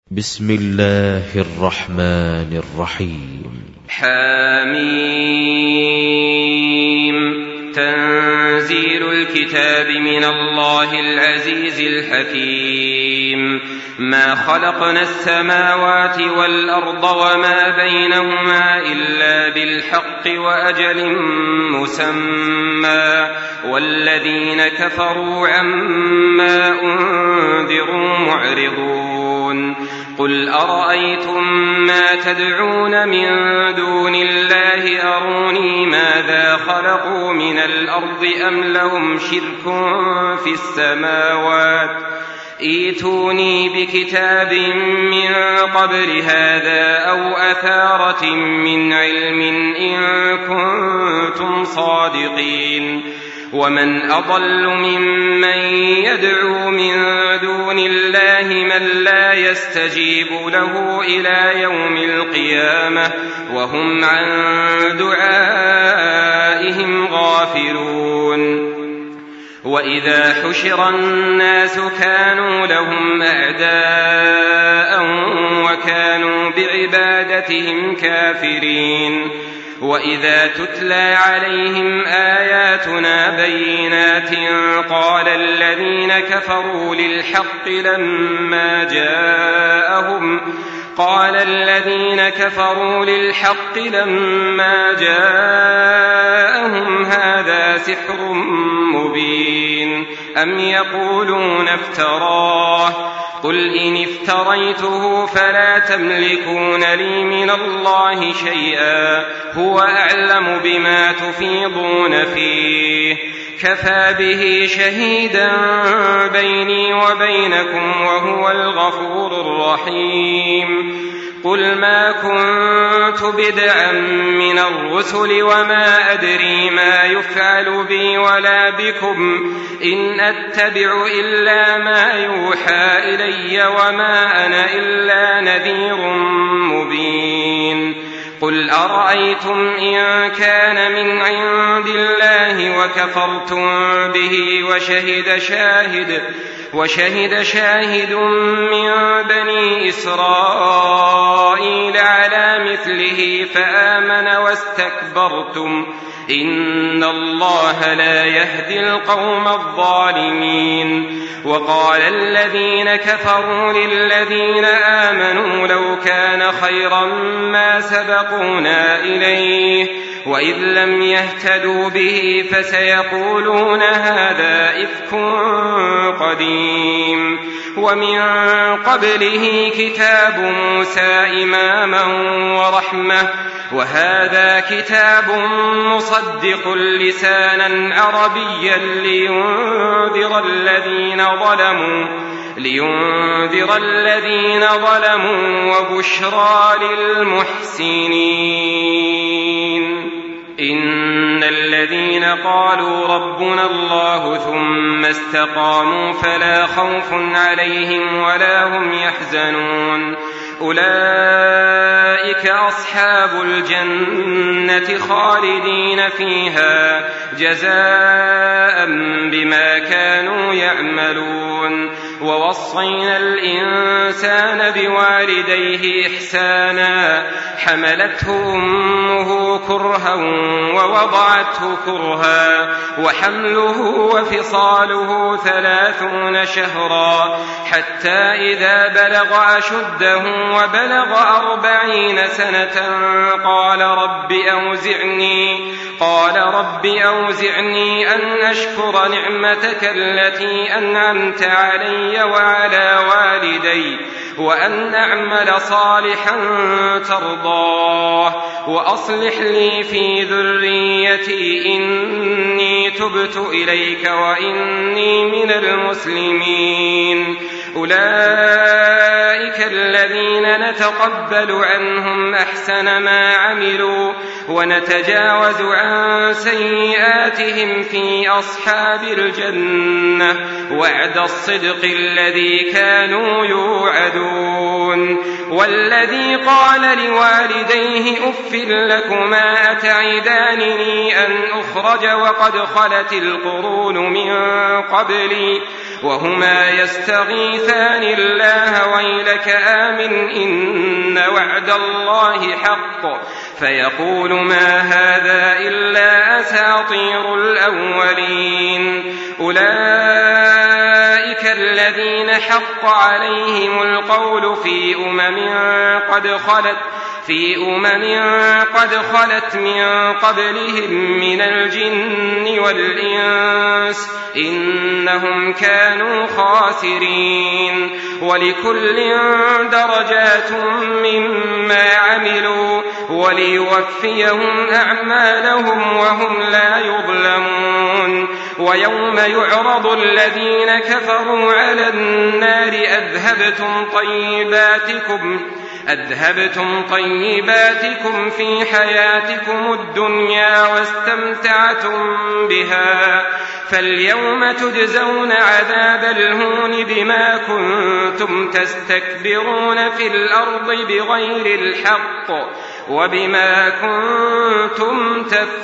بسم الله الرحمن الرحيم. حميم. تنزيل الكتاب من الله العزيز الحكيم. ما خلقنا السماوات والأرض وما بينهما إلا بالحق وأجل مسمى والذين كفروا عما أنذروا معرضون. قل أرأيتم ما تدعون من دون الله أروني ماذا خلقوا من الأرض أم لهم شرك في السماوات ائتوني بكتاب من قبل هذا أو أثارة من علم إن كنتم صادقين. ومن أضل ممن يدعو من دون الله من لا يستجيب له إلى يوم القيامة وهم عن دعائهم غافلون. وإذا حشر الناس كانوا لهم أعداء وكانوا بعبادتهم كافرين. وإذا تتلى عليهم آياتنا بينات قال الذين كفروا للحق لما جاءهم هذا سحر مبين أم يقولون افتراه قل إن افتريته فلا تملكون لي من الله شيئا هو أعلم بما تفيضون فيه كفى به شهيدا بيني وبينكم وهو الغفور الرحيم. قل ما كنت بدعا من الرسل وما أدري ما يفعل بي ولا بكم إن أتبع إلا ما يوحى إلي وما أنا إلا نذير مبين. قل أرأيتم إن كان من عند الله وكفرتم به وشهد شاهد من بني إسرائيل على مثله فآمن واستكبرتم إن الله لا يهدي القوم الظالمين. وقال الذين كفروا للذين آمنوا لو كان خيرا ما سبقونا إليه وإذ لم يهتدوا به فسيقولون هذا إفك قديم. ومن قبله كتاب موسى إماما ورحمة وهذا كتاب مصدق لسانا عربيا لينذر الذين ظلموا وبشرى للمحسنين. إن الذين قالوا ربنا الله ثم استقاموا فلا خوف عليهم ولا هم يحزنون أولئك أصحاب الجنة خالدين فيها جزاء بما كانوا يعملون. ووصينا الإنسان بوالديه إحسانا حملته أمه كرها ووضعته كرها وحمله وفصاله 30 شهرا حتى إذا بلغ أشده وبلغ 40 سنة قال رب أوزعني أن أشكر نعمتك التي أنعمت علي وعلى والدي وأن أعمل صالحا ترضاه وأصلح لي في ذريتي إني تبت إليك وإني من المسلمين. أولئك الذين نتقبل عنهم أحسن ما عملوا ونتجاوز عن سيئاتهم في أصحاب الجنة وعد الصدق الذي كانوا يوعدون. والذي قال لوالديه أف لكما أتعدانني أن أخرج وقد خلت القرون من قبلي وهما يستغيثان الله ويلك آمن إن وعد الله حق فيقول ما هذا إلا أساطير الأولين أولئك الذين حق عليهم القول في أمم قد خلت من قبلهم من الجن والإنس إنهم كانوا خاسرين ولكل درجات مما عملوا وليوفيهم أعمالهم وهم لا يظلمون ويوم يعرض الذين كفروا على النار أذهبتم طيباتكم في حياتكم الدنيا واستمتعتم بها فاليوم تجزون عذاب الهون بما كنتم تستكبرون في الأرض بغير الحق وبما كنتم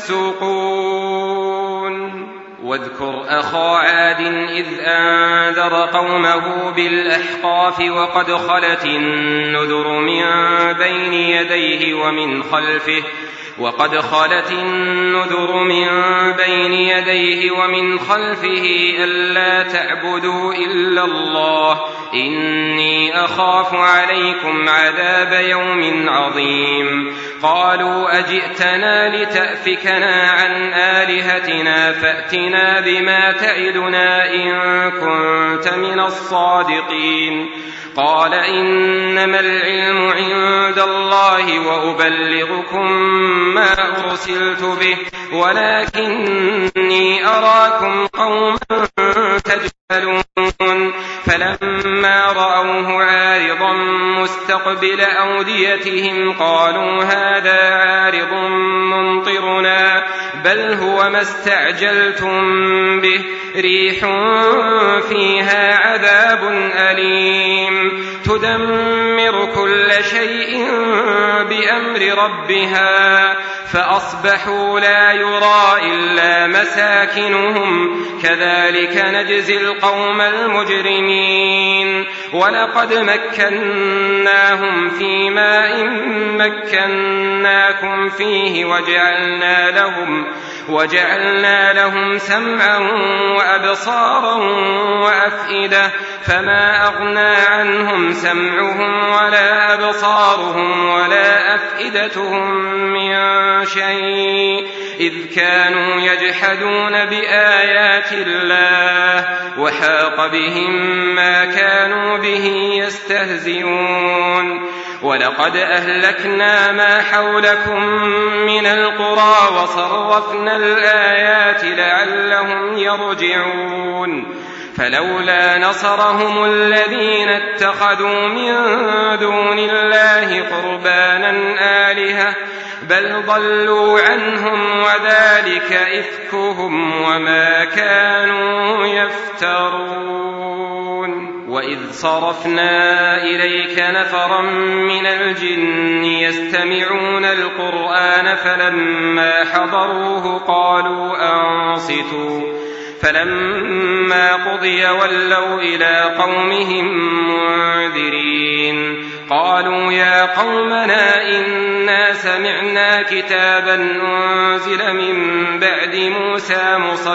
تفسقون واذكر أخا عاد إذ أنذر قومه بالأحقاف وقد خلت النذر من بين يديه ومن خلفه ألا تعبدوا إلا الله إني أخاف عليكم عذاب يوم عظيم قالوا أجئتنا لتأفكنا عن آلهتنا فأتنا بما تعدنا إن كنت من الصادقين قال إنما العلم عند الله وأبلغكم ما أرسلت به ولكني أراكم قوما تجهلون فلما رأوه عارضا مستقبل أوديتهم قالوا هذا عارض ممطرنا بل هو ما استعجلتم به ريح فيها عذاب أليم تدمر كل شيء بأمر ربها فأصبحوا لا يرى إلا مساكنهم كذلك نجزي القوم المجرمين ولقد مكناهم في ماء مكناكم فيه وجعلنا لهم سمعا وأبصارا وأفئدة فما أغنى عنهم سمعهم ولا أبصارهم ولا أفئدتهم من شيء إذ كانوا يجحدون بآيات الله وحاق بهم ما كانوا به يستهزئون ولقد أهلكنا ما حولكم من القرى وصرفنا الآيات لعلهم يرجعون فلولا نصرهم الذين اتخذوا من دون الله قربانا آلهة بل ضلوا عنهم وذلك إفكهم وما كانوا يفترون وإذ صرفنا إليك نفرا من الجن يستمعون القرآن فلما حضروه قالوا أنصتوا فلما قضي ولوا إلى قومهم منذرين قالوا يا قومنا إنا سمعنا كتابا أنزل من بعد موسى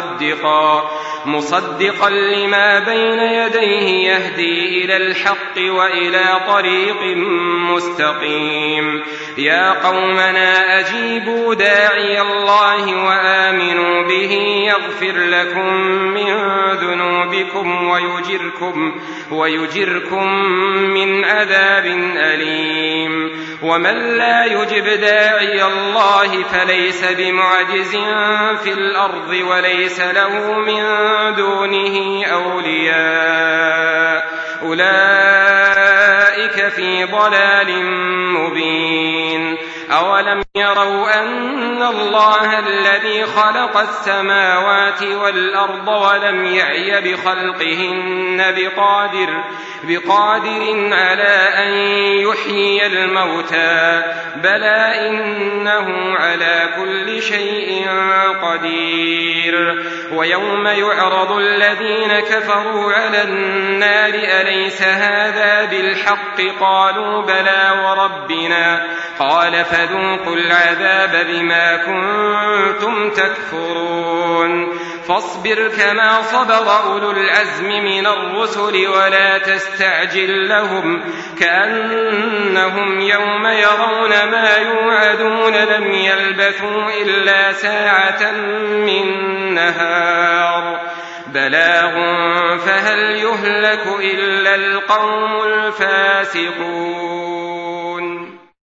مصدقا لما بين يديه يهدي إلى الحق وإلى طريق مستقيم يا قومنا أجيبوا داعي الله وآمنوا به يغفر لكم من ذنوبكم ويجركم من عذاب أليم ومن لا يجب داعي الله فليس بمعجز في الأرض وليس له من دونه أولياء أولئك في ضلال مبين أولم يروا أن الله الذي خلق السماوات والأرض ولم يعي بخلقهن بقادر على أن يحيي الموتى بلى إنه على كل شيء قدير ويوم يعرض الذين كفروا على النار أليس هذا بالحق قالوا بلى وربنا قال فذوقوا العذاب بما كنتم تكفرون فاصبر كما صبر أولو العزم من الرسل ولا تستعجل لهم كأنهم يوم يرون ما يوعدون لم يلبثوا إلا ساعة من نهار بلاغ فهل يهلك إلا القوم الفاسقون.